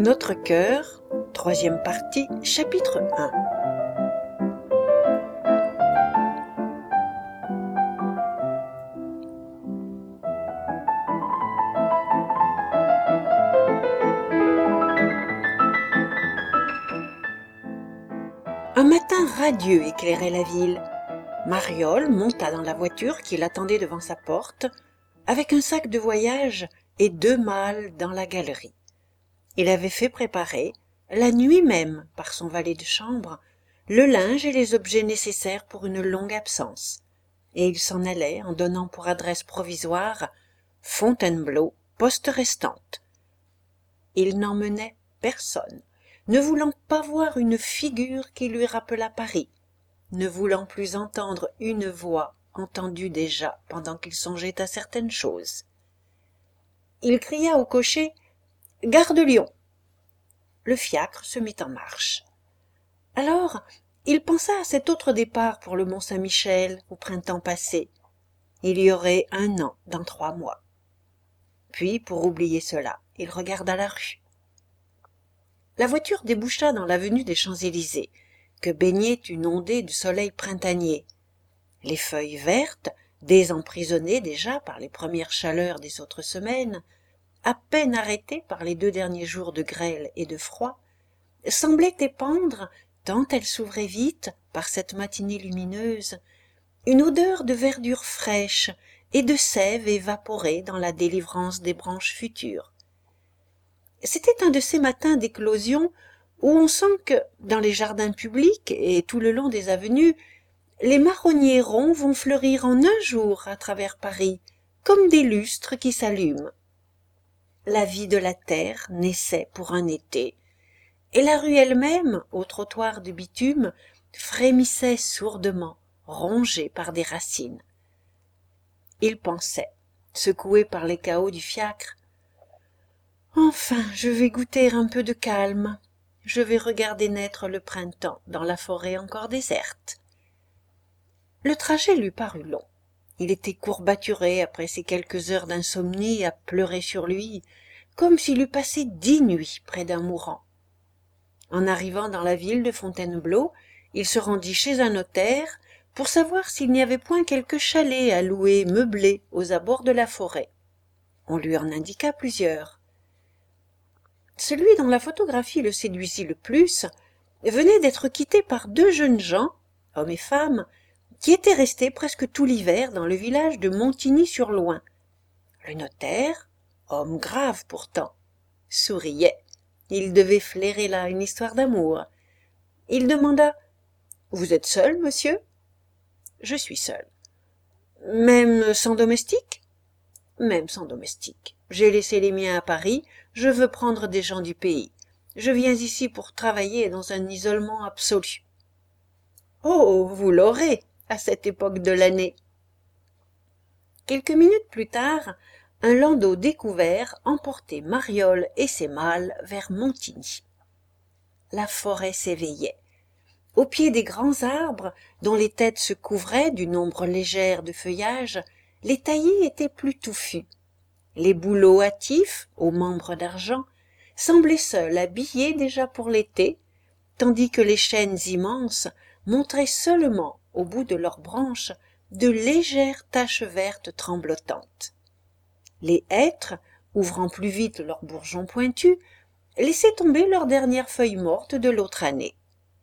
Notre cœur, troisième partie, chapitre 1. Un matin radieux éclairait la ville. Mariole monta dans la voiture qui l'attendait devant sa porte, avec un sac de voyage et 2 malles dans la galerie. Il avait fait préparer, la nuit même par son valet de chambre, le linge et les objets nécessaires pour une longue absence, et il s'en allait en donnant pour adresse provisoire Fontainebleau, poste restante. Il n'emmenait personne, ne voulant pas voir une figure qui lui rappelât Paris, ne voulant plus entendre une voix entendue déjà pendant qu'il songeait à certaines choses. Il cria au cocher « Gare de Lyon !» Le fiacre se mit en marche. Alors, il pensa à cet autre départ pour le Mont-Saint-Michel au printemps passé. Il y aurait 1 an dans 3 mois. Puis, pour oublier cela, il regarda la rue. La voiture déboucha dans l'avenue des Champs-Élysées, que baignait une ondée du soleil printanier. Les feuilles vertes, désemprisonnées déjà par les premières chaleurs des autres semaines, à peine arrêtées par les 2 derniers jours de grêle et de froid, semblaient épandre, tant elles s'ouvraient vite par cette matinée lumineuse, une odeur de verdure fraîche et de sève évaporée dans la délivrance des branches futures. C'était un de ces matins d'éclosion où on sent que, dans les jardins publics et tout le long des avenues, les marronniers ronds vont fleurir en un jour à travers Paris, comme des lustres qui s'allument. La vie de la terre naissait pour un été, et la rue elle-même, au trottoir de bitume, frémissait sourdement, rongée par des racines. Il pensait, secoué par les cahots du fiacre, « Enfin, je vais goûter un peu de calme. Je vais regarder naître le printemps dans la forêt encore déserte. » Le trajet lui parut long. Il était courbaturé après ces quelques heures d'insomnie à pleurer sur lui, comme s'il eût passé 10 nuits près d'un mourant. En arrivant dans la ville de Fontainebleau, il se rendit chez un notaire pour savoir s'il n'y avait point quelque chalet à louer meublé aux abords de la forêt. On lui en indiqua plusieurs. Celui dont la photographie le séduisit le plus venait d'être quitté par 2 jeunes gens, hommes et femmes, qui étaient restés presque tout l'hiver dans le village de Montigny-sur-Loing. Le notaire, homme grave pourtant, souriait. Il devait flairer là une histoire d'amour. Il demanda « Vous êtes seul, monsieur ?»« Je suis seul. »« Même sans domestique ?»« Même sans domestique. J'ai laissé les miens à Paris, je veux prendre des gens du pays. Je viens ici pour travailler dans un isolement absolu. »« Oh, vous l'aurez, à cette époque de l'année. » Quelques minutes plus tard, un landau découvert emportait Mariole et ses malles vers Montigny. La forêt s'éveillait. Au pied des grands arbres, dont les têtes se couvraient d'une ombre légère de feuillage, les taillis étaient plus touffus. Les bouleaux hâtifs, aux membres d'argent, semblaient seuls habillés déjà pour l'été, tandis que les chênes immenses montraient seulement, au bout de leurs branches, de légères taches vertes tremblotantes. Les hêtres, ouvrant plus vite leurs bourgeons pointus, laissaient tomber leurs dernières feuilles mortes de l'autre année.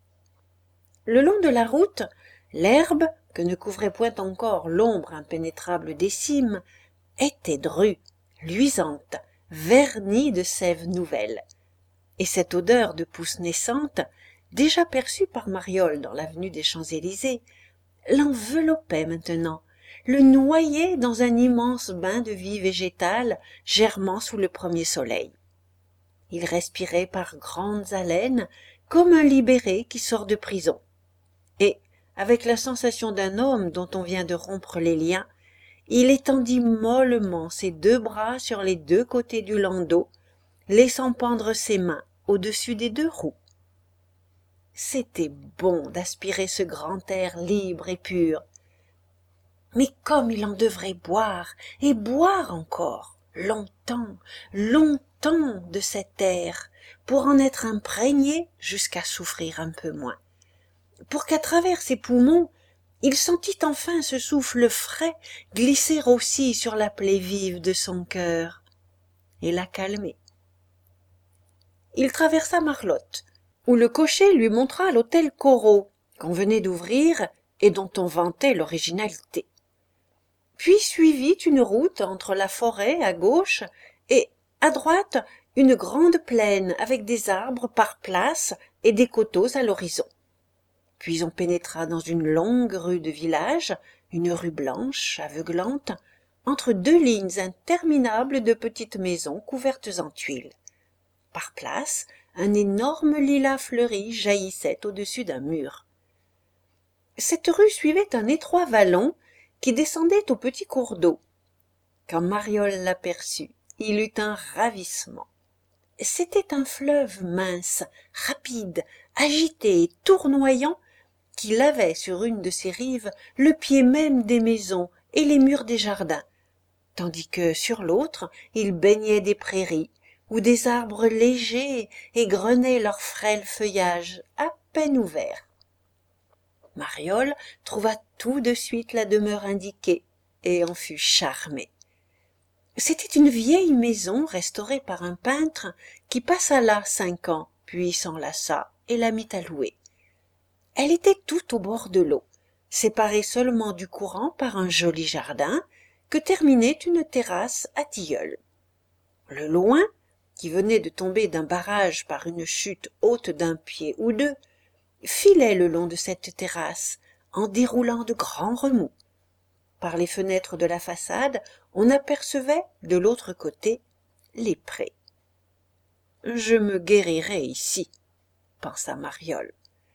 Le long de la route, l'herbe, que ne couvrait point encore l'ombre impénétrable des cimes, était drue, luisante, vernie de sève nouvelle. Et cette odeur de pousses naissantes, déjà perçue par Mariole dans l'avenue des Champs-Élysées, l'enveloppait maintenant, le noyait dans un immense bain de vie végétale germant sous le premier soleil. Il respirait par grandes haleines, comme un libéré qui sort de prison. Et, avec la sensation d'un homme dont on vient de rompre les liens, il étendit mollement ses 2 bras sur les 2 côtés du landau, laissant pendre ses mains au-dessus des 2 roues. C'était bon d'aspirer ce grand air libre et pur. Mais comme il en devrait boire, et boire encore, longtemps, longtemps de cet air, pour en être imprégné jusqu'à souffrir un peu moins, pour qu'à travers ses poumons, il sentit enfin ce souffle frais glisser aussi sur la plaie vive de son cœur, et la calmer. Il traversa Marlotte, où le cocher lui montra l'hôtel Corot, qu'on venait d'ouvrir et dont on vantait l'originalité. Puis suivit une route entre la forêt à gauche et, à droite, une grande plaine avec des arbres par places et des coteaux à l'horizon. Puis on pénétra dans une longue rue de village, une rue blanche, aveuglante, entre deux lignes interminables de petites maisons couvertes en tuiles. Par place, un énorme lilas fleuri jaillissait au-dessus d'un mur. Cette rue suivait un étroit vallon qui descendait au petit cours d'eau. Quand Mariole l'aperçut, il eut un ravissement. C'était un fleuve mince, rapide, agité et tournoyant qui lavait sur une de ses rives le pied même des maisons et les murs des jardins, tandis que sur l'autre il baignait des prairies où des arbres légers égrenaient leur frêle feuillage à peine ouvert. Mariole trouva tout de suite la demeure indiquée et en fut charmée. C'était une vieille maison restaurée par un peintre qui passa là 5 ans, puis s'en lassa et la mit à louer. Elle était tout au bord de l'eau, séparée seulement du courant par un joli jardin que terminait une terrasse à tilleuls. Le loin, qui venait de tomber d'un barrage par une chute haute d'un pied ou deux, filait le long de cette terrasse en déroulant de grands remous. Par les fenêtres de la façade, on apercevait, de l'autre côté, les prés. « Je me guérirai ici, » pensa Mariole.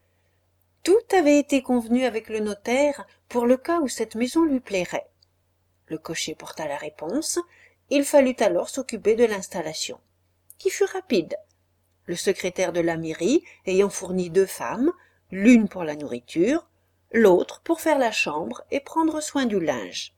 Tout avait été convenu avec le notaire pour le cas où cette maison lui plairait. Le cocher porta la réponse, il fallut alors s'occuper de l'installation, qui fut rapide. Le secrétaire de la mairie ayant fourni 2 femmes, l'une pour la nourriture, l'autre pour faire la chambre et prendre soin du linge.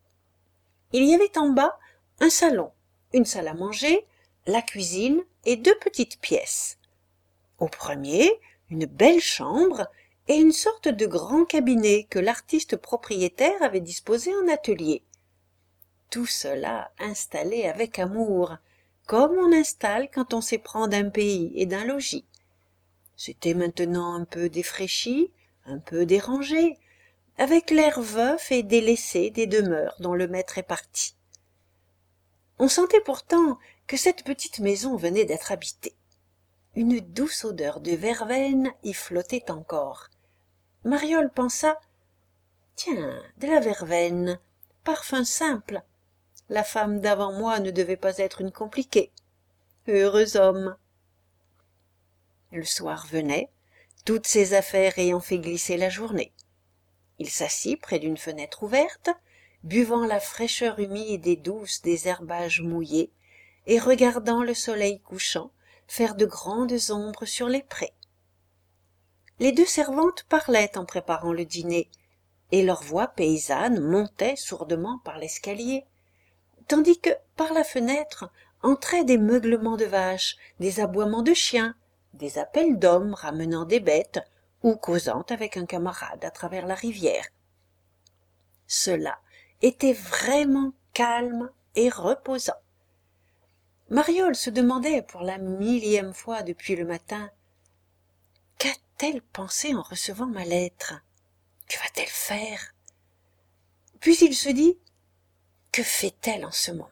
Il y avait en bas un salon, une salle à manger, la cuisine et 2 petites pièces. Au premier, une belle chambre et une sorte de grand cabinet que l'artiste propriétaire avait disposé en atelier. Tout cela installé avec amour, comme on installe quand on s'éprend d'un pays et d'un logis. C'était maintenant un peu défraîchi, un peu dérangé, avec l'air veuf et délaissé des demeures dont le maître est parti. On sentait pourtant que cette petite maison venait d'être habitée. Une douce odeur de verveine y flottait encore. Mariole pensa « Tiens, de la verveine, parfum simple. La femme d'avant moi ne devait pas être une compliquée. Heureux homme !» Le soir venait, toutes ses affaires ayant fait glisser la journée. Il s'assit près d'une fenêtre ouverte, buvant la fraîcheur humide et douce des herbages mouillés et regardant le soleil couchant faire de grandes ombres sur les prés. Les 2 servantes parlaient en préparant le dîner, et leurs voix paysannes montaient sourdement par l'escalier, tandis que, par la fenêtre, entraient des meuglements de vaches, des aboiements de chiens, des appels d'hommes ramenant des bêtes ou causant avec un camarade à travers la rivière. Cela était vraiment calme et reposant. Mariole se demandait pour la 1000e fois depuis le matin « Qu'a-t-elle pensé en recevant ma lettre? Que va-t-elle faire ?» Puis il se dit « Que fait-elle en ce moment ?»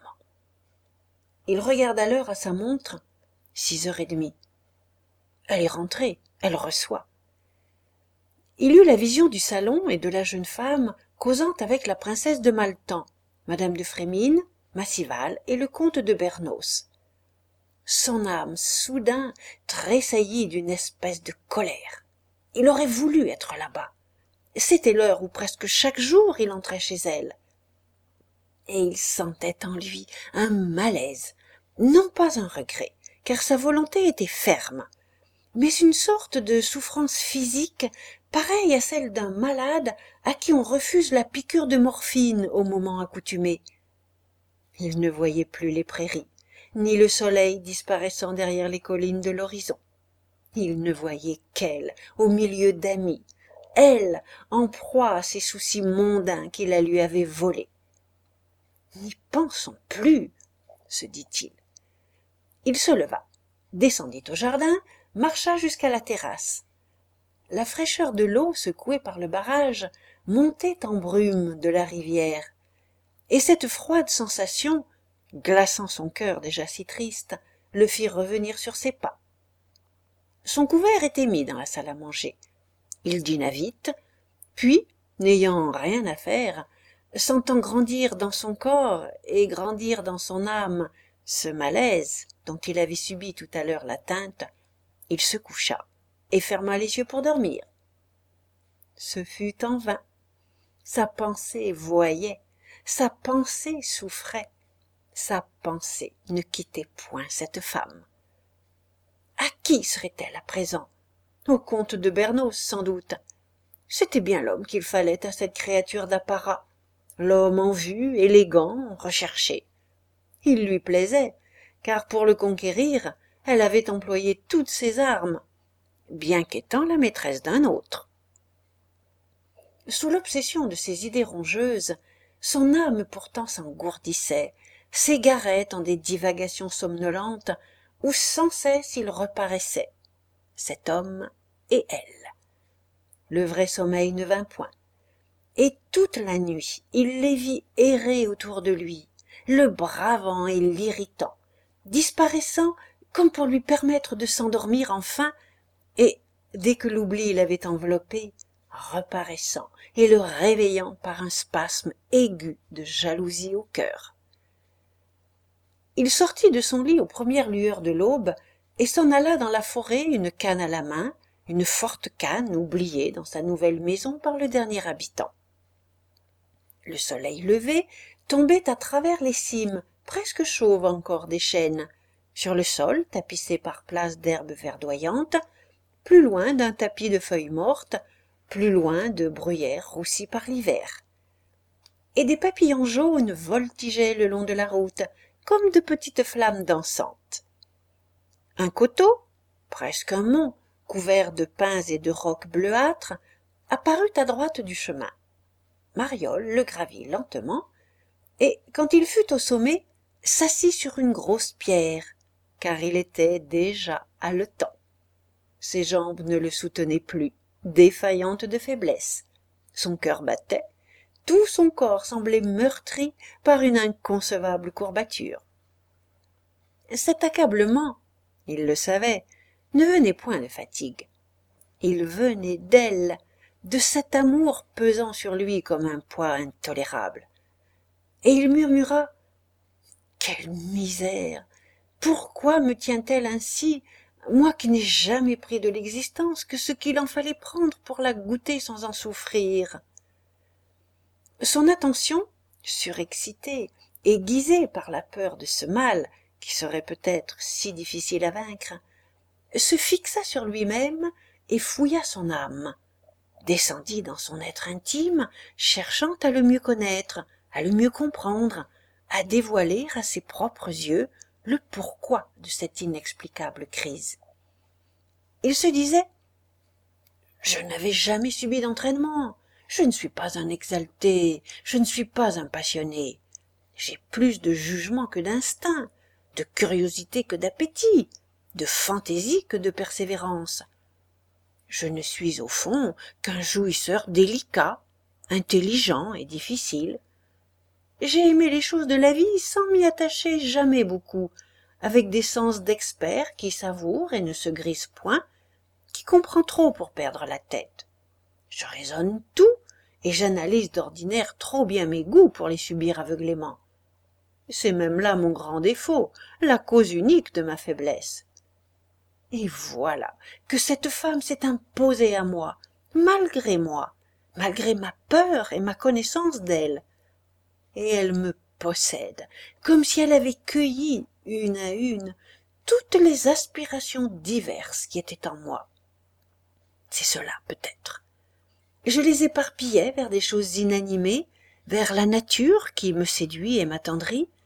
Il regarda l'heure à sa montre, 6h30. Elle est rentrée, elle reçoit. Il eut la vision du salon et de la jeune femme causant avec la princesse de Maltan, madame de Frémine, Massival et le comte de Bernos. Son âme soudain tressaillit d'une espèce de colère. Il aurait voulu être là-bas. C'était l'heure où presque chaque jour il entrait chez elle. Et il sentait en lui un malaise, non pas un regret, car sa volonté était ferme, mais une sorte de souffrance physique pareille à celle d'un malade à qui on refuse la piqûre de morphine au moment accoutumé. Il ne voyait plus les prairies, ni le soleil disparaissant derrière les collines de l'horizon. Il ne voyait qu'elle, au milieu d'amis, elle, en proie à ces soucis mondains qui la lui avaient volée. « N'y pensons plus, » se dit-il. Il se leva, descendit au jardin, marcha jusqu'à la terrasse. La fraîcheur de l'eau secouée par le barrage montait en brume de la rivière, et cette froide sensation, glaçant son cœur déjà si triste, le fit revenir sur ses pas. Son couvert était mis dans la salle à manger. Il dîna vite, puis, n'ayant rien à faire, sentant grandir dans son corps et grandir dans son âme ce malaise dont il avait subi tout à l'heure l'atteinte, il se coucha et ferma les yeux pour dormir. Ce fut en vain. Sa pensée voyait, sa pensée souffrait, sa pensée ne quittait point cette femme. À qui serait-elle à présent? Au comte de Bernos, sans doute. C'était bien l'homme qu'il fallait à cette créature d'apparat, l'homme en vue, élégant, recherché. Il lui plaisait, car pour le conquérir, elle avait employé toutes ses armes, bien qu'étant la maîtresse d'un autre. Sous l'obsession de ces idées rongeuses, son âme pourtant s'engourdissait, s'égarait en des divagations somnolentes où sans cesse il reparaissait, cet homme et elle. Le vrai sommeil ne vint point, et toute la nuit il les vit errer autour de lui, le bravant et l'irritant, disparaissant comme pour lui permettre de s'endormir enfin, et, dès que l'oubli l'avait enveloppé, reparaissant et le réveillant par un spasme aigu de jalousie au cœur. Il sortit de son lit aux premières lueurs de l'aube et s'en alla dans la forêt, une canne à la main, une forte canne oubliée dans sa nouvelle maison par le dernier habitant. Le soleil levé tombait à travers les cimes, presque chauves encore des chênes, sur le sol tapissé par places d'herbes verdoyantes, plus loin d'un tapis de feuilles mortes, plus loin de bruyères roussies par l'hiver. Et des papillons jaunes voltigeaient le long de la route, comme de petites flammes dansantes. Un coteau, presque un mont, couvert de pins et de rocs bleuâtres, apparut à droite du chemin. Mariole le gravit lentement, et, quand il fut au sommet, s'assit sur une grosse pierre, car il était déjà haletant. Ses jambes ne le soutenaient plus, défaillantes de faiblesse. Son cœur battait, tout son corps semblait meurtri par une inconcevable courbature. Cet accablement, il le savait, ne venait point de fatigue. Il venait d'elle, de cet amour pesant sur lui comme un poids intolérable. Et il murmura « Quelle misère! Pourquoi me tient-elle ainsi, moi qui n'ai jamais pris de l'existence que ce qu'il en fallait prendre pour la goûter sans en souffrir ?» Son attention, surexcitée, aiguisée par la peur de ce mal, qui serait peut-être si difficile à vaincre, se fixa sur lui-même et fouilla son âme, descendit dans son être intime, cherchant à le mieux connaître, à le mieux comprendre, à dévoiler à ses propres yeux le pourquoi de cette inexplicable crise. Il se disait « Je n'avais jamais subi d'entraînement, je ne suis pas un exalté, je ne suis pas un passionné, j'ai plus de jugement que d'instinct, de curiosité que d'appétit, de fantaisie que de persévérance. Je ne suis au fond qu'un jouisseur délicat, intelligent et difficile. J'ai aimé les choses de la vie sans m'y attacher jamais beaucoup, avec des sens d'expert qui savoure et ne se grise point, qui comprend trop pour perdre la tête. Je raisonne tout et j'analyse d'ordinaire trop bien mes goûts pour les subir aveuglément. C'est même là mon grand défaut, la cause unique de ma faiblesse. Et voilà que cette femme s'est imposée à moi, malgré ma peur et ma connaissance d'elle. Et elle me possède, comme si elle avait cueilli, une à une, toutes les aspirations diverses qui étaient en moi. C'est cela, peut-être. Je les éparpillais vers des choses inanimées, vers la nature qui me séduit et m'attendrit,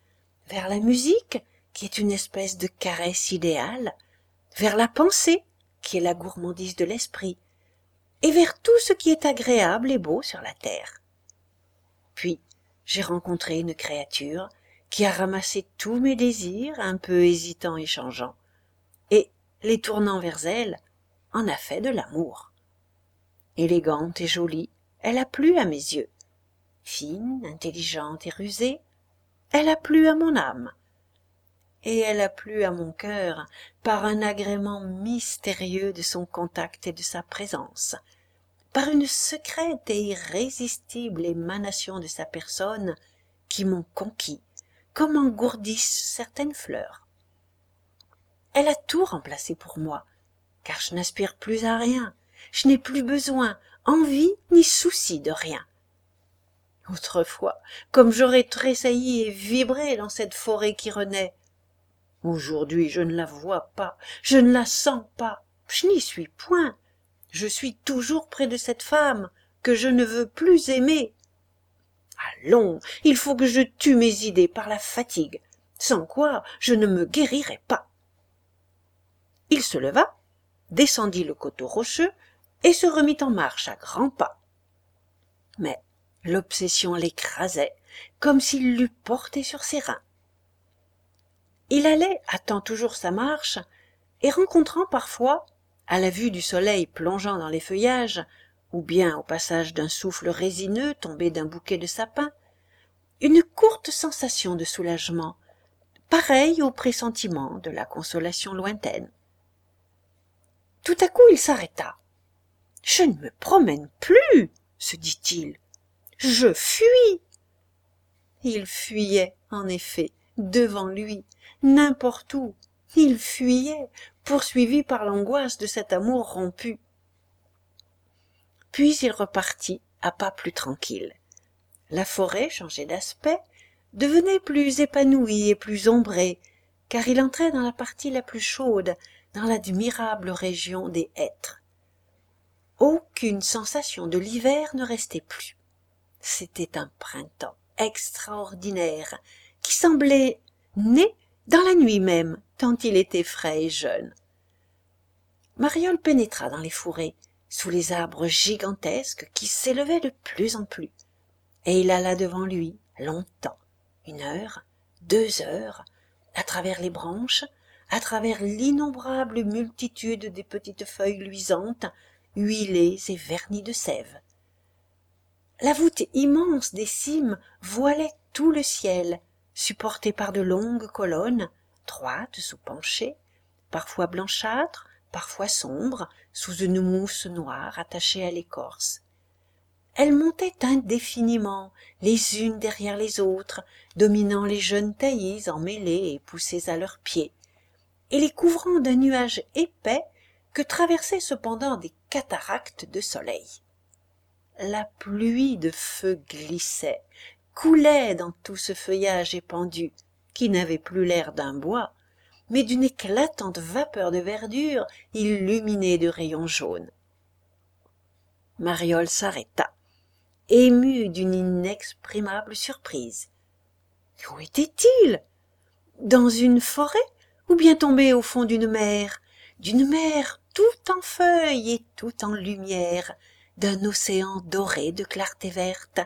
vers la musique, qui est une espèce de caresse idéale, vers la pensée, qui est la gourmandise de l'esprit, et vers tout ce qui est agréable et beau sur la terre. Puis, j'ai rencontré une créature qui a ramassé tous mes désirs, un peu hésitants et changeants, et, les tournant vers elle, en a fait de l'amour. Élégante et jolie, elle a plu à mes yeux. Fine, intelligente et rusée, elle a plu à mon âme. Et elle a plu à mon cœur par un agrément mystérieux de son contact et de sa présence, par une secrète et irrésistible émanation de sa personne qui m'ont conquis, comme engourdissent certaines fleurs. Elle a tout remplacé pour moi, car je n'aspire plus à rien, je n'ai plus besoin, envie ni souci de rien. Autrefois, comme j'aurais tressailli et vibré dans cette forêt qui renaît, aujourd'hui je ne la vois pas, je ne la sens pas, je n'y suis point, je suis toujours près de cette femme que je ne veux plus aimer. Allons, il faut que je tue mes idées par la fatigue, sans quoi je ne me guérirai pas. Il se leva, descendit le coteau rocheux et se remit en marche à grands pas. Mais l'obsession l'écrasait, comme s'il l'eût porté sur ses reins. Il allait, hâtant toujours sa marche, et rencontrant parfois, à la vue du soleil plongeant dans les feuillages, ou bien au passage d'un souffle résineux tombé d'un bouquet de sapins, une courte sensation de soulagement, pareille au pressentiment de la consolation lointaine. Tout à coup il s'arrêta. « Je ne me promène plus, se dit-il, je fuis. » Il fuyait, en effet, devant lui, n'importe où, il fuyait, poursuivi par l'angoisse de cet amour rompu. Puis il repartit à pas plus tranquilles. La forêt changeait d'aspect, devenait plus épanouie et plus ombrée, car il entrait dans la partie la plus chaude, dans l'admirable région des hêtres. Aucune sensation de l'hiver ne restait plus. C'était un printemps extraordinaire, qui semblait né dans la nuit même, tant il était frais et jeune. Mariole pénétra dans les fourrés, sous les arbres gigantesques qui s'élevaient de plus en plus, et il alla devant lui longtemps, 1 heure, 2 heures, à travers les branches, à travers l'innombrable multitude des petites feuilles luisantes, huilées et vernies de sève. La voûte immense des cimes voilait tout le ciel, supportée par de longues colonnes, droites ou penchées, parfois blanchâtres, parfois sombres, sous une mousse noire attachée à l'écorce. Elles montaient indéfiniment, les unes derrière les autres, dominant les jeunes taillis emmêlés et poussés à leurs pieds, et les couvrant d'un nuage épais que traversaient cependant des cataractes de soleil. La pluie de feu glissait, coulait dans tout ce feuillage épandu, qui n'avait plus l'air d'un bois, mais d'une éclatante vapeur de verdure illuminée de rayons jaunes. Mariole s'arrêta, émue d'une inexprimable surprise. Où était-il? Dans une forêt ou bien tombé au fond d'une mer tout en feuilles et tout en lumière, d'un océan doré de clarté verte?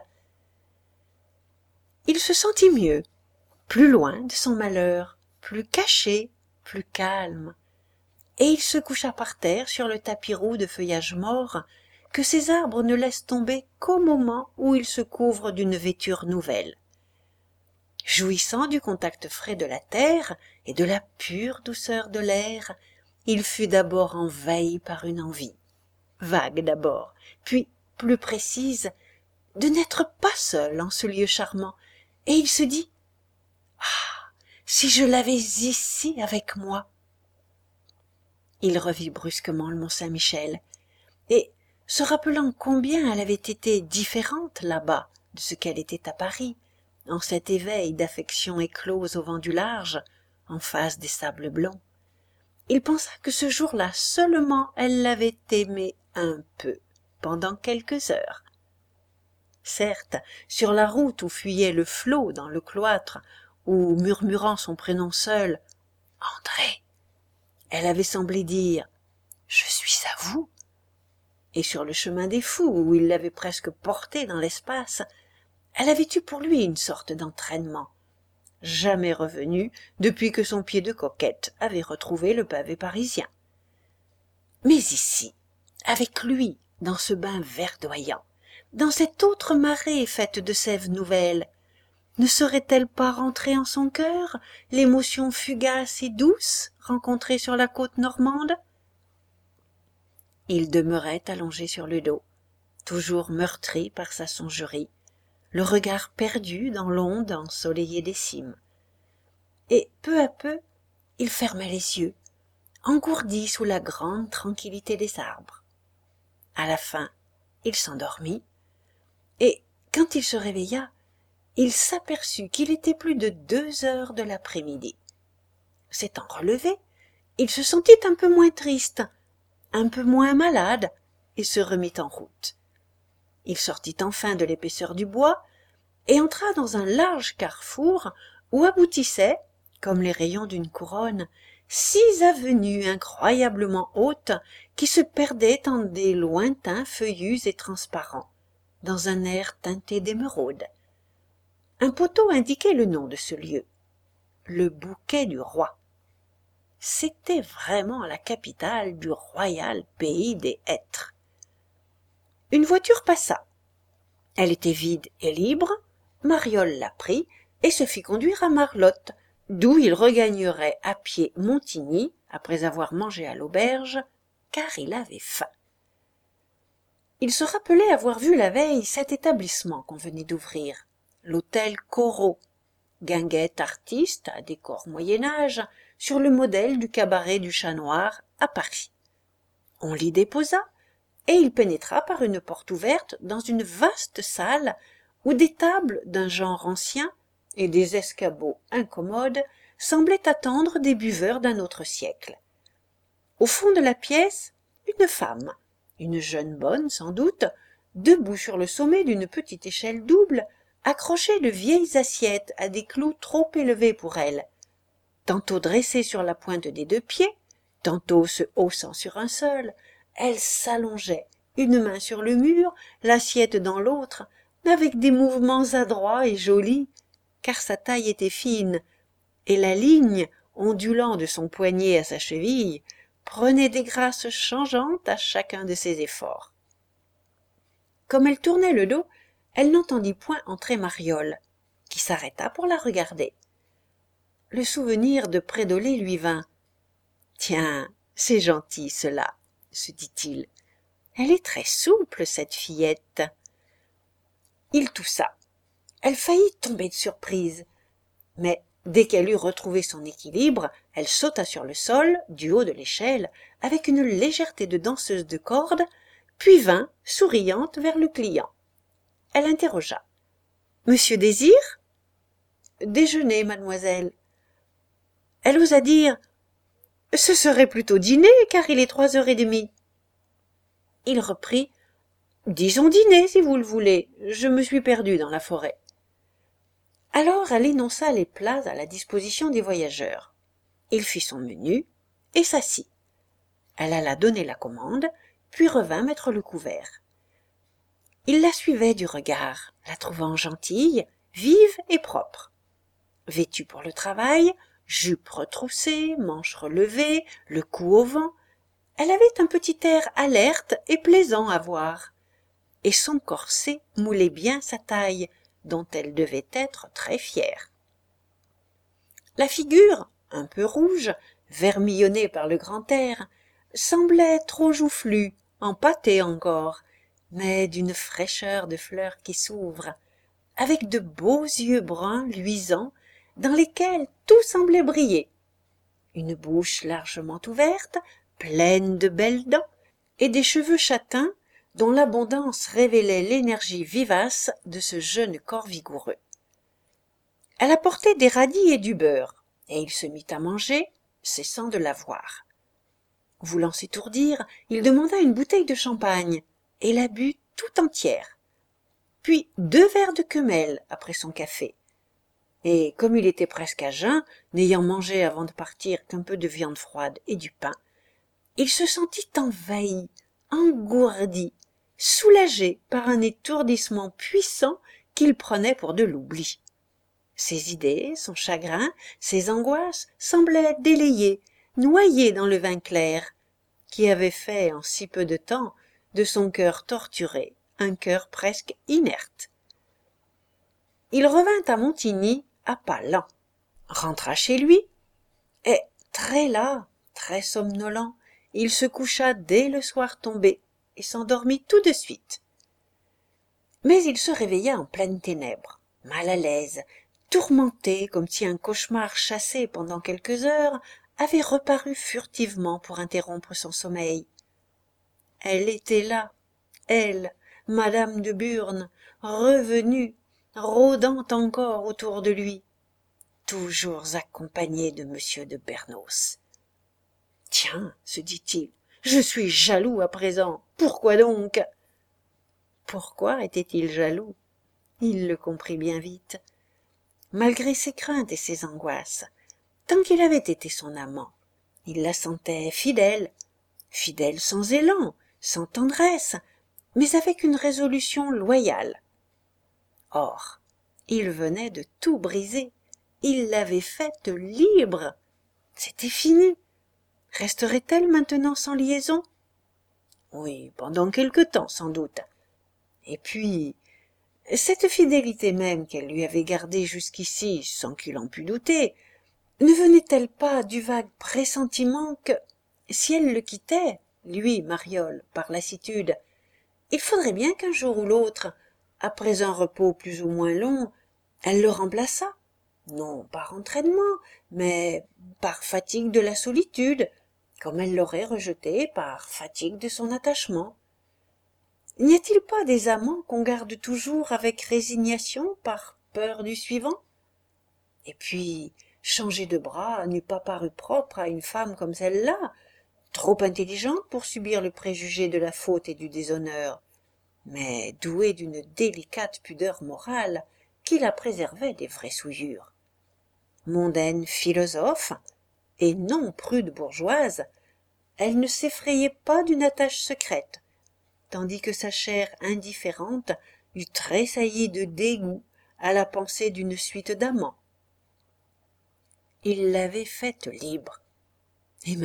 Il se sentit mieux, plus loin de son malheur, plus caché, plus calme, et il se coucha par terre sur le tapis roux de feuillage mort que ces arbres ne laissent tomber qu'au moment où ils se couvrent d'une vêture nouvelle. Jouissant du contact frais de la terre et de la pure douceur de l'air, il fut d'abord envahi par une envie, vague d'abord, puis plus précise, de n'être pas seul en ce lieu charmant, et il se dit « Ah, si je l'avais ici avec moi !» Il revit brusquement le Mont-Saint-Michel, et, se rappelant combien elle avait été différente là-bas de ce qu'elle était à Paris, en cet éveil d'affection éclose au vent du large, en face des sables blonds, il pensa que ce jour-là seulement elle l'avait aimé un peu, pendant quelques heures. Certes, sur la route où fuyait le flot dans le cloître, ou murmurant son prénom seul, « André », elle avait semblé dire « Je suis à vous », et sur le chemin des fous, où il l'avait presque porté dans l'espace, elle avait eu pour lui une sorte d'entraînement, jamais revenu depuis que son pied de coquette avait retrouvé le pavé parisien. Mais ici, avec lui, dans ce bain verdoyant, dans cette autre marée faite de sève nouvelle, ne serait-elle pas rentrée en son cœur l'émotion fugace et douce rencontrée sur la côte normande? Il demeurait allongé sur le dos, toujours meurtri par sa songerie, le regard perdu dans l'onde ensoleillée des cimes. Et peu à peu, il fermait les yeux, engourdi sous la grande tranquillité des arbres. À la fin, il s'endormit, et quand il se réveilla, il s'aperçut qu'il était plus de 2 heures de l'après-midi. S'étant relevé, il se sentit un peu moins triste, un peu moins malade, et se remit en route. Il sortit enfin de l'épaisseur du bois et entra dans un large carrefour où aboutissaient, comme les rayons d'une couronne, 6 avenues incroyablement hautes qui se perdaient en des lointains feuillus et transparents, dans un air teinté d'émeraude. Un poteau indiquait le nom de ce lieu, le Bouquet du Roi. C'était vraiment la capitale du royal pays des hêtres. Une voiture passa. Elle était vide et libre. Mariole la prit et se fit conduire à Marlotte, d'où il regagnerait à pied Montigny après avoir mangé à l'auberge, car il avait faim. Il se rappelait avoir vu la veille cet établissement qu'on venait d'ouvrir, l'hôtel Corot, guinguette artiste à décor Moyen-Âge, sur le modèle du cabaret du Chat Noir à Paris. On l'y déposa, et il pénétra par une porte ouverte dans une vaste salle où des tables d'un genre ancien et des escabeaux incommodes semblaient attendre des buveurs d'un autre siècle. Au fond de la pièce, une femme, une jeune bonne sans doute, debout sur le sommet d'une petite échelle double, accrochait de vieilles assiettes à des clous trop élevés pour elle, tantôt dressée sur la pointe des 2 pieds, tantôt se haussant sur un seul. Elle s'allongeait, une main sur le mur, l'assiette dans l'autre, avec des mouvements adroits et jolis, car sa taille était fine, et la ligne, ondulant de son poignet à sa cheville, prenait des grâces changeantes à chacun de ses efforts. Comme elle tournait le dos, elle n'entendit point entrer Mariole, qui s'arrêta pour la regarder. Le souvenir de Prédolé lui vint. « Tiens, c'est gentil cela !» se dit-il. « Elle est très souple, cette fillette. » Il toussa. Elle faillit tomber de surprise. Mais dès qu'elle eut retrouvé son équilibre, elle sauta sur le sol, du haut de l'échelle, avec une légèreté de danseuse de corde, puis vint, souriante, vers le client. Elle interrogea. « Monsieur désire ?»« Déjeuner, mademoiselle. » Elle osa dire. « Ce serait plutôt dîner, car il est 3h30. » Il reprit. « Disons dîner, si vous le voulez. Je me suis perdu dans la forêt. » Alors elle énonça les plats à la disposition des voyageurs. Il fit son menu et s'assit. Elle alla donner la commande, puis revint mettre le couvert. Il la suivait du regard, la trouvant gentille, vive et propre. Vêtue pour le travail, jupe retroussée, manches relevées, le cou au vent, elle avait un petit air alerte et plaisant à voir, et son corset moulait bien sa taille, dont elle devait être très fière. La figure, un peu rouge, vermillonnée par le grand air, semblait trop joufflue, empâtée encore, mais d'une fraîcheur de fleurs qui s'ouvre, avec de beaux yeux bruns luisants dans lesquels tout semblait briller, une bouche largement ouverte, pleine de belles dents, et des cheveux châtains dont l'abondance révélait l'énergie vivace de ce jeune corps vigoureux. Elle apportait des radis et du beurre, et il se mit à manger, cessant de la voir. Voulant s'étourdir, il demanda une bouteille de champagne, et la but tout entière, puis 2 verres de quenelle après son café. et comme il était presque à jeun, n'ayant mangé avant de partir qu'un peu de viande froide et du pain, il se sentit envahi, engourdi, soulagé par un étourdissement puissant qu'il prenait pour de l'oubli. Ses idées, son chagrin, ses angoisses semblaient délayées, noyées dans le vin clair, qui avait fait en si peu de temps de son cœur torturé un cœur presque inerte. Il revint à Montigny à pas lents, rentra chez lui, et très las, très somnolent, il se coucha dès le soir tombé et s'endormit tout de suite. Mais il se réveilla en pleines ténèbres, mal à l'aise, tourmenté comme si un cauchemar chassé pendant quelques heures avait reparu furtivement pour interrompre son sommeil. Elle était là, elle, Madame de Burn, revenue, rôdant encore autour de lui, toujours accompagnée de Monsieur de Bernos. Tiens, se dit-il, je suis jaloux à présent. Pourquoi donc? Pourquoi était-il jaloux? Il le comprit bien vite. Malgré ses craintes et ses angoisses, tant qu'il avait été son amant, il la sentait fidèle, fidèle sans élan, sans tendresse, mais avec une résolution loyale. Or, il venait de tout briser, il l'avait faite libre. C'était fini. Resterait-elle maintenant sans liaison? Oui, pendant quelque temps, sans doute. Et puis, cette fidélité même qu'elle lui avait gardée jusqu'ici, sans qu'il en pût douter, ne venait-elle pas du vague pressentiment que, si elle le quittait, lui, Mariole, par lassitude, il faudrait bien qu'un jour ou l'autre, après un repos plus ou moins long, elle le remplaçât, non par entraînement, mais par fatigue de la solitude, comme elle l'aurait rejeté par fatigue de son attachement. N'y a-t-il pas des amants qu'on garde toujours avec résignation par peur du suivant? Et puis, changer de bras n'eût pas paru propre à une femme comme celle-là, trop intelligente pour subir le préjugé de la faute et du déshonneur, mais douée d'une délicate pudeur morale qui la préservait des vraies souillures. Mondaine philosophe, et non prude bourgeoise, elle ne s'effrayait pas d'une attache secrète, tandis que sa chair indifférente eût tressailli de dégoût à la pensée d'une suite d'amants. Il l'avait faite libre. Et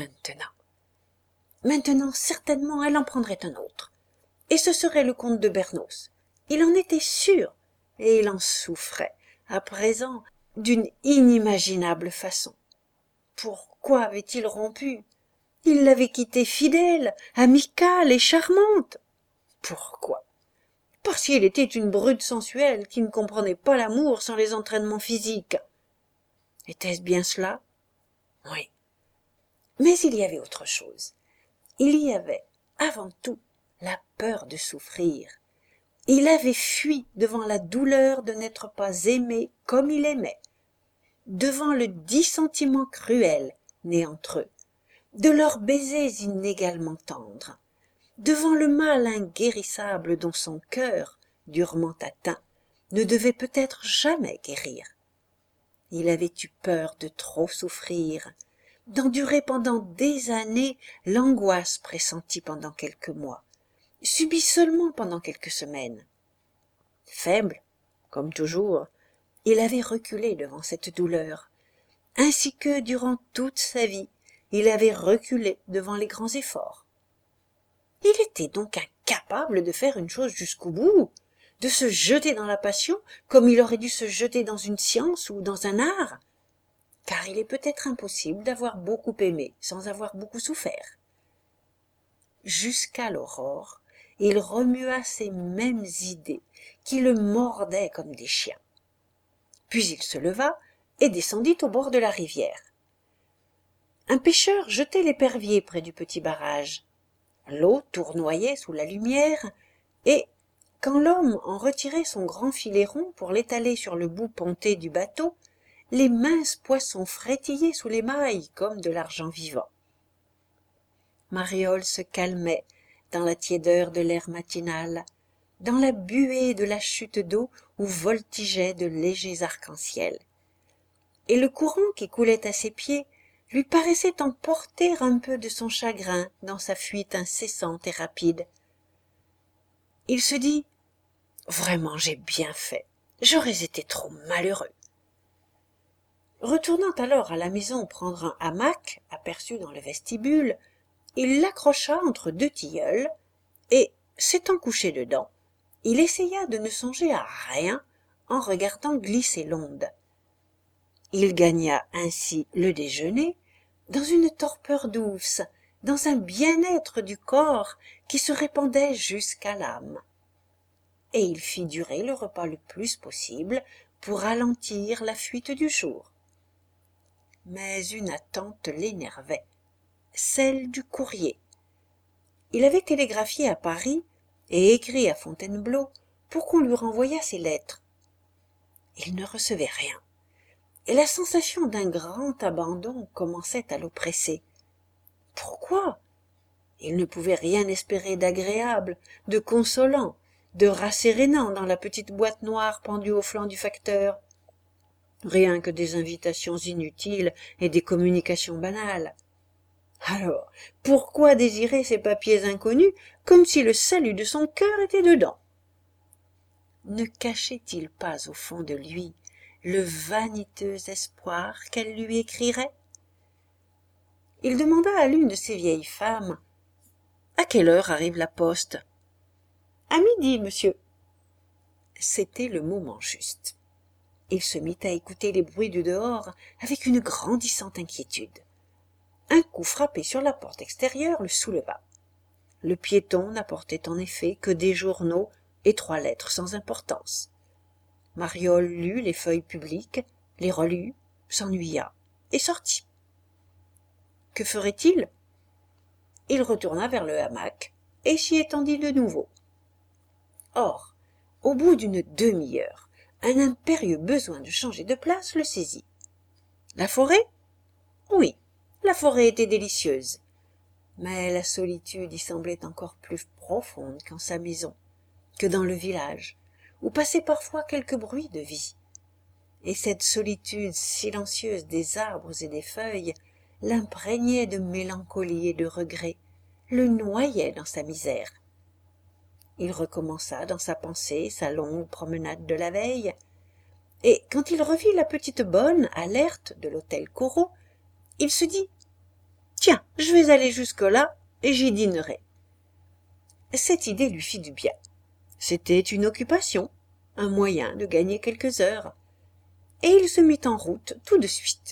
maintenant certainement elle en prendrait un autre. Et ce serait le comte de Bernos. Il en était sûr, et il en souffrait, à présent, d'une inimaginable façon. Pourquoi avait-il rompu? Il l'avait quittée fidèle, amicale et charmante. Pourquoi? Parce qu'il était une brute sensuelle qui ne comprenait pas l'amour sans les entraînements physiques. Était-ce bien cela? Oui. Mais il y avait autre chose. Il y avait, avant tout, la peur de souffrir. Il avait fui devant la douleur de n'être pas aimé comme il aimait, devant le dissentiment cruel né entre eux, de leurs baisers inégalement tendres, devant le mal inguérissable dont son cœur, durement atteint, ne devait peut-être jamais guérir. Il avait eu peur de trop souffrir, d'endurer pendant des années l'angoisse pressentie pendant quelques mois, subie seulement pendant quelques semaines. Faible, comme toujours, il avait reculé devant cette douleur, ainsi que, durant toute sa vie, il avait reculé devant les grands efforts. Il était donc incapable de faire une chose jusqu'au bout, de se jeter dans la passion comme il aurait dû se jeter dans une science ou dans un art, car il est peut-être impossible d'avoir beaucoup aimé sans avoir beaucoup souffert. Jusqu'à l'aurore, il remua ces mêmes idées qui le mordaient comme des chiens. Puis il se leva et descendit au bord de la rivière. Un pêcheur jetait l'épervier près du petit barrage. L'eau tournoyait sous la lumière, et, quand l'homme en retirait son grand filet rond pour l'étaler sur le bout ponté du bateau, les minces poissons frétillaient sous les mailles comme de l'argent vivant. Mariole se calmait dans la tiédeur de l'air matinal, dans la buée de la chute d'eau où voltigeaient de légers arcs-en-ciel, et le courant qui coulait à ses pieds lui paraissait emporter un peu de son chagrin dans sa fuite incessante et rapide. Il se dit « Vraiment, j'ai bien fait, j'aurais été trop malheureux ». Retournant alors à la maison prendre un hamac aperçu dans le vestibule, il l'accrocha entre deux tilleuls et, s'étant couché dedans, il essaya de ne songer à rien en regardant glisser l'onde. Il gagna ainsi le déjeuner dans une torpeur douce, dans un bien-être du corps qui se répandait jusqu'à l'âme. Et il fit durer le repas le plus possible pour ralentir la fuite du jour. Mais une attente l'énervait, celle du courrier. Il avait télégraphié à Paris et écrit à Fontainebleau pour qu'on lui renvoyât ses lettres. Il ne recevait rien, et la sensation d'un grand abandon commençait à l'oppresser. Pourquoi? Il ne pouvait rien espérer d'agréable, de consolant, de rassérénant dans la petite boîte noire pendue au flanc du facteur. Rien que des invitations inutiles et des communications banales. Alors, pourquoi désirer ces papiers inconnus comme si le salut de son cœur était dedans? Ne cachait-il pas au fond de lui le vaniteux espoir qu'elle lui écrirait? Il demanda à l'une de ces vieilles femmes « À quelle heure arrive la poste ?»« À midi, monsieur. » C'était le moment juste. Il se mit à écouter les bruits du dehors avec une grandissante inquiétude. Un coup frappé sur la porte extérieure le souleva. Le piéton n'apportait en effet que des journaux et 3 lettres sans importance. Mariole lut les feuilles publiques, les relut, s'ennuya et sortit. Que ferait-il? Il retourna vers le hamac et s'y étendit de nouveau. Or, au bout d'une demi-heure, un impérieux besoin de changer de place le saisit. La forêt? Oui, la forêt était délicieuse, mais la solitude y semblait encore plus profonde qu'en sa maison, que dans le village, où passaient parfois quelques bruits de vie. Et cette solitude silencieuse des arbres et des feuilles l'imprégnait de mélancolie et de regret, le noyait dans sa misère. Il recommença dans sa pensée sa longue promenade de la veille, et quand il revit la petite bonne alerte de l'hôtel Corot, il se dit « Tiens, je vais aller jusque-là et j'y dînerai. » Cette idée lui fit du bien. C'était une occupation, un moyen de gagner quelques heures, et il se mit en route tout de suite.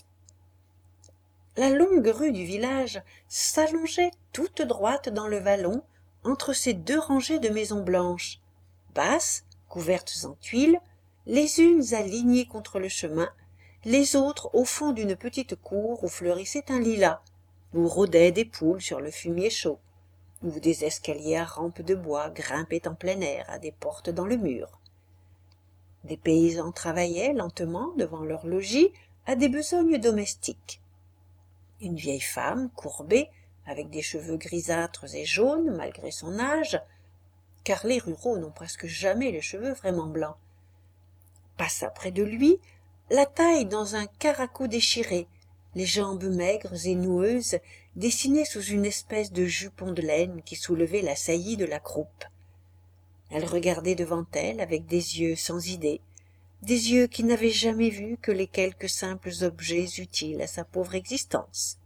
La longue rue du village s'allongeait toute droite dans le vallon entre ces 2 rangées de maisons blanches, basses, couvertes en tuiles, les unes alignées contre le chemin, les autres au fond d'une petite cour où fleurissait un lilas, où rôdaient des poules sur le fumier chaud, où des escaliers à rampes de bois grimpaient en plein air à des portes dans le mur. Des paysans travaillaient lentement devant leur logis à des besognes domestiques. Une vieille femme, courbée, avec des cheveux grisâtres et jaunes malgré son âge, car les ruraux n'ont presque jamais les cheveux vraiment blancs, passa près de lui, la taille dans un caraco déchiré, les jambes maigres et noueuses dessinées sous une espèce de jupon de laine qui soulevait la saillie de la croupe. Elle regardait devant elle avec des yeux sans idée, des yeux qui n'avaient jamais vu que les quelques simples objets utiles à sa pauvre existence.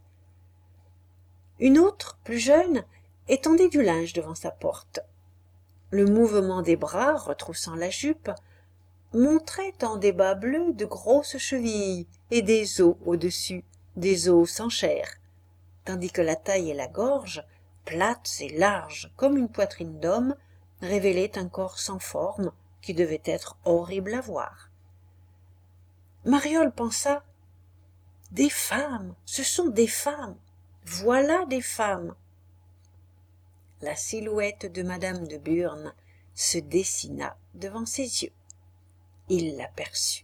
Une autre, plus jeune, étendait du linge devant sa porte. Le mouvement des bras, retroussant la jupe, montrait en des bas bleus de grosses chevilles et des os au-dessus, des os sans chair, tandis que la taille et la gorge, plates et larges comme une poitrine d'homme, révélaient un corps sans forme qui devait être horrible à voir. Mariole pensa « Des femmes, ce sont des femmes, voilà des femmes !» La silhouette de madame de Burn se dessina devant ses yeux. Il l'aperçut,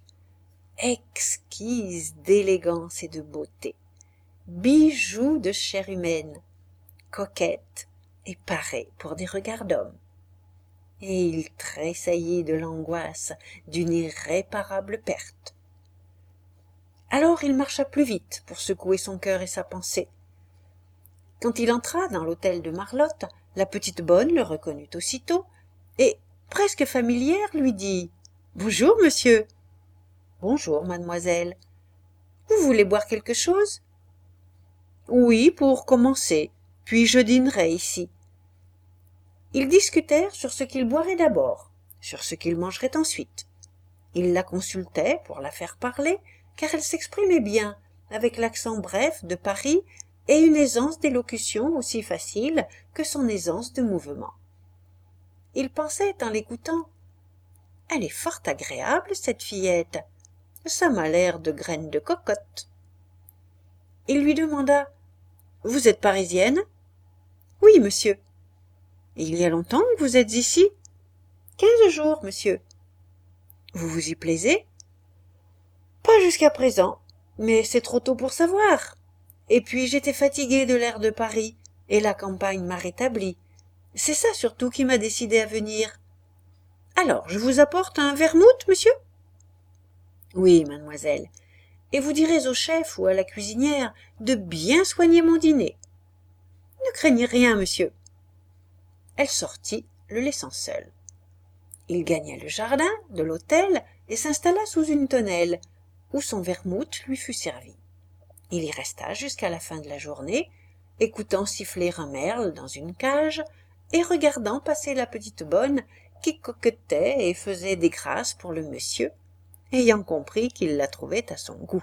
exquise d'élégance et de beauté, bijou de chair humaine, coquette et parée pour des regards d'homme. Et il tressaillit de l'angoisse d'une irréparable perte. Alors il marcha plus vite pour secouer son cœur et sa pensée. Quand il entra dans l'hôtel de Marlotte, la petite bonne le reconnut aussitôt, et, presque familière, lui dit « Bonjour, monsieur !»« Bonjour, mademoiselle. Vous voulez boire quelque chose ?»« Oui, pour commencer, puis je dînerai ici. » Ils discutèrent sur ce qu'ils boiraient d'abord, sur ce qu'ils mangeraient ensuite. Il la consultait pour la faire parler, car elle s'exprimait bien, avec l'accent bref de Paris et une aisance d'élocution aussi facile que son aisance de mouvement. Il pensait en l'écoutant « Elle est fort agréable, cette fillette. Ça m'a l'air de graine de cocotte. » Il lui demanda « Vous êtes parisienne ?»« Oui, monsieur. »« Il y a longtemps que vous êtes ici ?»« 15 jours, monsieur. »« Vous vous y plaisez ?»« Pas jusqu'à présent, mais c'est trop tôt pour savoir. Et puis j'étais fatiguée de l'air de Paris, et la campagne m'a rétablie. C'est ça surtout qui m'a décidé à venir. Alors, je vous apporte un vermouth, monsieur ? Oui, mademoiselle. Et vous direz au chef ou à la cuisinière de bien soigner mon dîner. Ne craignez rien, monsieur. Elle sortit, le laissant seul. Il gagna le jardin de l'hôtel et s'installa sous une tonnelle, où son vermouth lui fut servi. Il y resta jusqu'à la fin de la journée, écoutant siffler un merle dans une cage et regardant passer la petite bonne qui coquetait et faisait des grâces pour le monsieur, ayant compris qu'il la trouvait à son goût.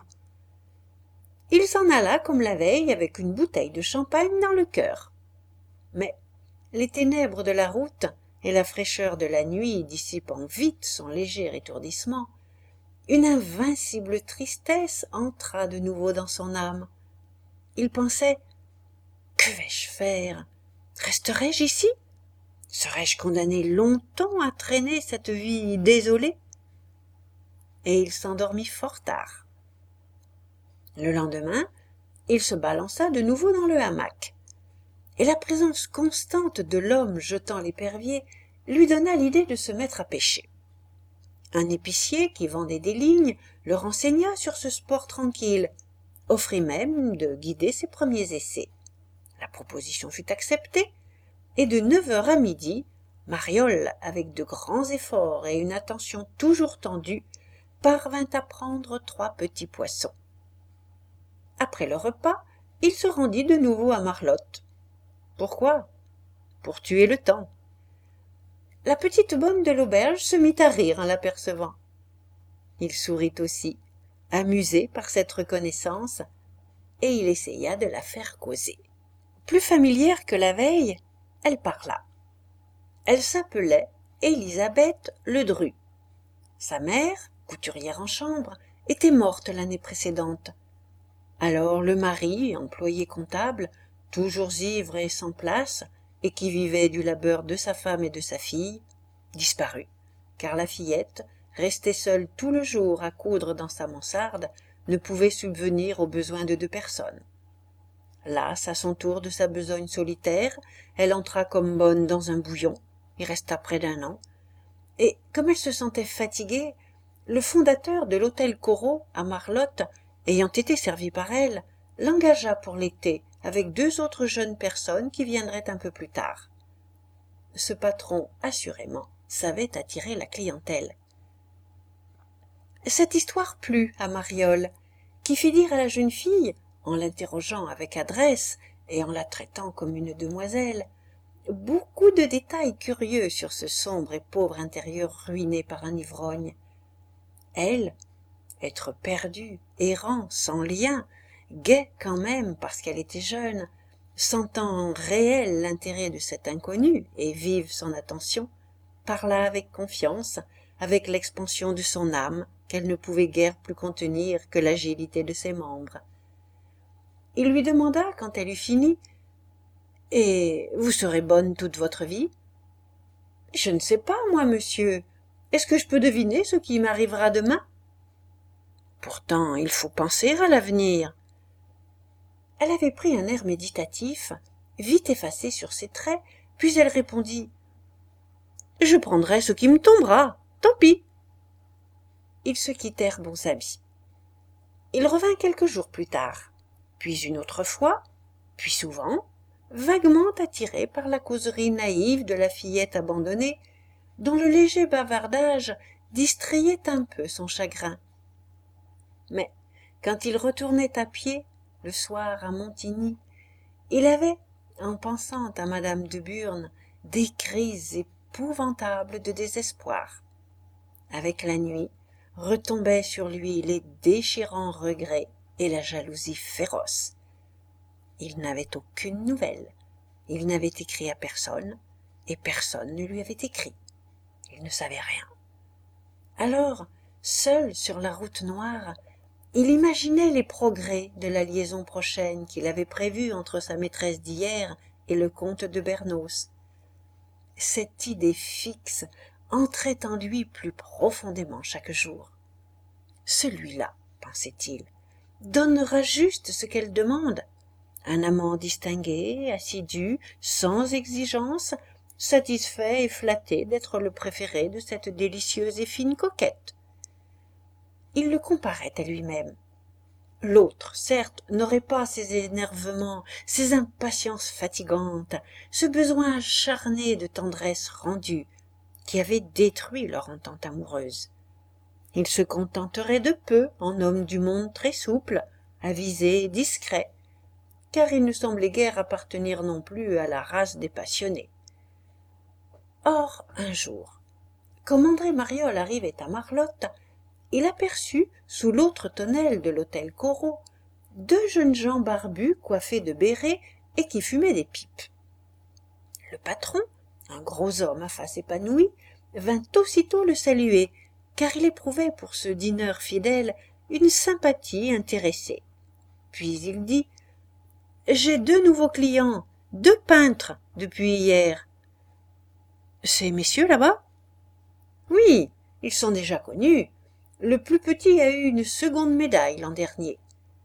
Il s'en alla comme la veille avec une bouteille de champagne dans le cœur. Mais les ténèbres de la route et la fraîcheur de la nuit dissipant vite son léger étourdissement, une invincible tristesse entra de nouveau dans son âme. Il pensait « Que vais-je faire ? Resterai-je ici ? Serais-je condamné longtemps à traîner cette vie désolée ?» Et il s'endormit fort tard. Le lendemain, il se balança de nouveau dans le hamac, et la présence constante de l'homme jetant l'épervier lui donna l'idée de se mettre à pêcher. Un épicier qui vendait des lignes le renseigna sur ce sport tranquille, offrit même de guider ses premiers essais. La proposition fut acceptée, et de 9 heures à midi, Mariole, avec de grands efforts et une attention toujours tendue, parvint à prendre 3 petits poissons. Après le repas, il se rendit de nouveau à Marlotte. Pourquoi ? Pour tuer le temps. La petite bonne de l'auberge se mit à rire en l'apercevant. Il sourit aussi, amusé par cette reconnaissance, et il essaya de la faire causer. Plus familière que la veille, elle parla. Elle s'appelait Élisabeth Ledru. Sa mère, couturière en chambre, était morte l'année précédente. Alors le mari, employé comptable, toujours ivre et sans place, et qui vivait du labeur de sa femme et de sa fille, disparut, car la fillette, restée seule tout le jour à coudre dans sa mansarde, ne pouvait subvenir aux besoins de 2 personnes. Lasse à son tour de sa besogne solitaire, elle entra comme bonne dans un bouillon, y resta près d'1 an, et comme elle se sentait fatiguée, le fondateur de l'hôtel Corot à Marlotte, ayant été servi par elle, l'engagea pour l'été avec 2 autres jeunes personnes qui viendraient un peu plus tard. Ce patron, assurément, savait attirer la clientèle. Cette histoire plut à Mariole, qui fit dire à la jeune fille, en l'interrogeant avec adresse et en la traitant comme une demoiselle, beaucoup de détails curieux sur ce sombre et pauvre intérieur ruiné par un ivrogne. Elle, être perdue, errant, sans lien, gaie quand même parce qu'elle était jeune, sentant réel l'intérêt de cet inconnu et vive son attention, parla avec confiance, avec l'expansion de son âme qu'elle ne pouvait guère plus contenir que l'agilité de ses membres. Il lui demanda, quand elle eut fini, « Et vous serez bonne toute votre vie ?»« Je ne sais pas, moi, monsieur. Est-ce que je peux deviner ce qui m'arrivera demain ?»« Pourtant, il faut penser à l'avenir. » Elle avait pris un air méditatif, vite effacé sur ses traits, puis elle répondit « Je prendrai ce qui me tombera, tant pis. » Ils se quittèrent bons amis. Il revint quelques jours plus tard, puis une autre fois, puis souvent, vaguement attiré par la causerie naïve de la fillette abandonnée, dont le léger bavardage distrayait un peu son chagrin. Mais quand il retournait à pied, le soir à Montigny, il avait, en pensant à madame de Burn, des crises épouvantables de désespoir. Avec la nuit, retombaient sur lui les déchirants regrets et la jalousie féroce. Il n'avait aucune nouvelle, il n'avait écrit à personne, et personne ne lui avait écrit. Il ne savait rien. Alors, seul sur la route noire, il imaginait les progrès de la liaison prochaine qu'il avait prévue entre sa maîtresse d'hier et le comte de Bernos. Cette idée fixe entrait en lui plus profondément chaque jour. Celui-là, pensait-il, donnera juste ce qu'elle demande. Un amant distingué, assidu, sans exigence, satisfait et flatté d'être le préféré de cette délicieuse et fine coquette. Il le comparait à lui-même. L'autre, certes, n'aurait pas ces énervements, ces impatiences fatigantes, ce besoin acharné de tendresse rendue, qui avait détruit leur entente amoureuse. Il se contenterait de peu en homme du monde très souple, avisé et discret, car il ne semblait guère appartenir non plus à la race des passionnés. Or, un jour, comme André Mariol arrivait à Marlotte, il aperçut, sous l'autre tonnelle de l'hôtel Corot, deux jeunes gens barbus coiffés de bérets et qui fumaient des pipes. Le patron, un gros homme à face épanouie, vint aussitôt le saluer, car il éprouvait pour ce dîneur fidèle une sympathie intéressée. Puis il dit « J'ai 2 nouveaux clients, 2 peintres, depuis hier. »« Ces messieurs là-bas ?»« Oui, ils sont déjà connus. Le plus petit a eu une seconde médaille l'an dernier. »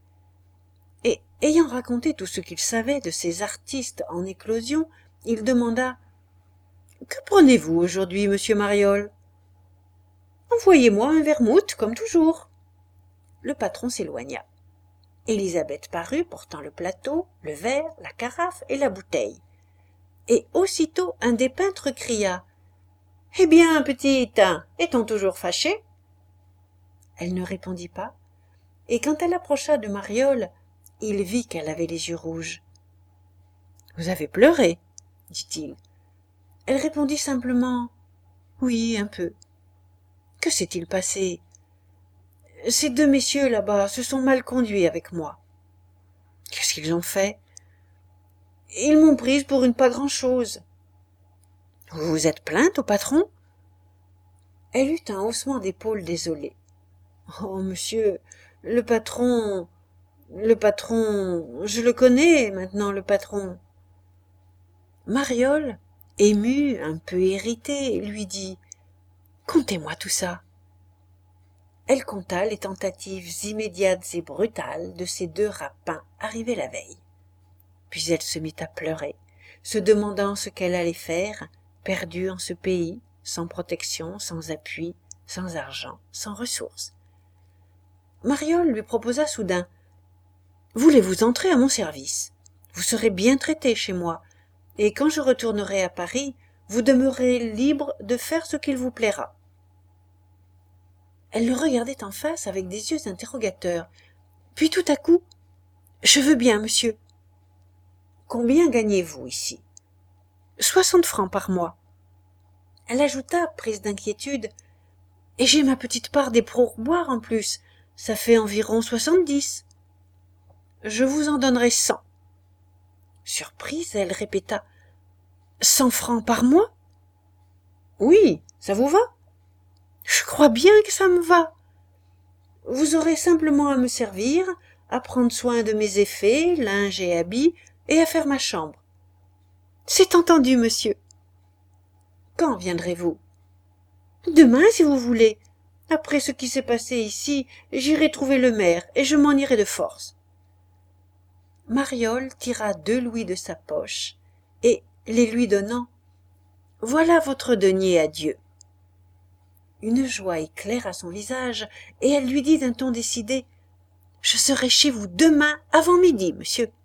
Et, ayant raconté tout ce qu'il savait de ces artistes en éclosion, il demanda « Que prenez-vous aujourd'hui, monsieur Mariol ?»« Envoyez-moi un vermouth, comme toujours. » Le patron s'éloigna. Élisabeth parut, portant le plateau, le verre, la carafe et la bouteille. Et aussitôt un des peintres cria « Eh bien, petite, est-on toujours fâchée ?» Elle ne répondit pas, et quand elle approcha de Mariol, il vit qu'elle avait les yeux rouges. « Vous avez pleuré ?» dit-il. Elle répondit simplement « Oui, un peu. »« Que s'est-il passé ?»« Ces 2 messieurs là-bas se sont mal conduits avec moi. »« Qu'est-ce qu'ils ont fait ?»« Ils m'ont prise pour une pas grand-chose. »« Vous vous êtes plainte au patron ?» Elle eut un haussement d'épaules désolé. « Oh, monsieur, le patron, je le connais maintenant, le patron. » Mariol, ému, un peu irrité, lui dit « Contez-moi tout ça. » Elle conta les tentatives immédiates et brutales de ces 2 rapins arrivés la veille. Puis elle se mit à pleurer, se demandant ce qu'elle allait faire, perdue en ce pays, sans protection, sans appui, sans argent, sans ressources. Mariol lui proposa soudain « Voulez-vous entrer à mon service ? Vous serez bien traité chez moi, et quand je retournerai à Paris, vous demeurez libre de faire ce qu'il vous plaira. » Elle le regardait en face avec des yeux interrogateurs. Puis tout à coup « Je veux bien, monsieur. »« Combien gagnez-vous ici ? » « 60 francs par mois. » Elle ajouta, prise d'inquiétude « Et j'ai ma petite part des pourboires en plus. Ça fait environ 70. »« Je vous en donnerai 100. » Surprise, elle répéta « 100 francs par mois ? » « Oui, ça vous va ? » « Je crois bien que ça me va. Vous aurez simplement à me servir, à prendre soin de mes effets, linge et habits, et à faire ma chambre. »« C'est entendu, monsieur. »« Quand viendrez-vous ? » ?»« Demain, si vous voulez. Après ce qui s'est passé ici, j'irai trouver le maire, et je m'en irai de force. » Mariol tira 2 louis de sa poche, et, les lui donnant, « Voilà votre denier, adieu. » Une joie éclaira son visage, et elle lui dit d'un ton décidé Je serai chez vous demain avant midi, monsieur.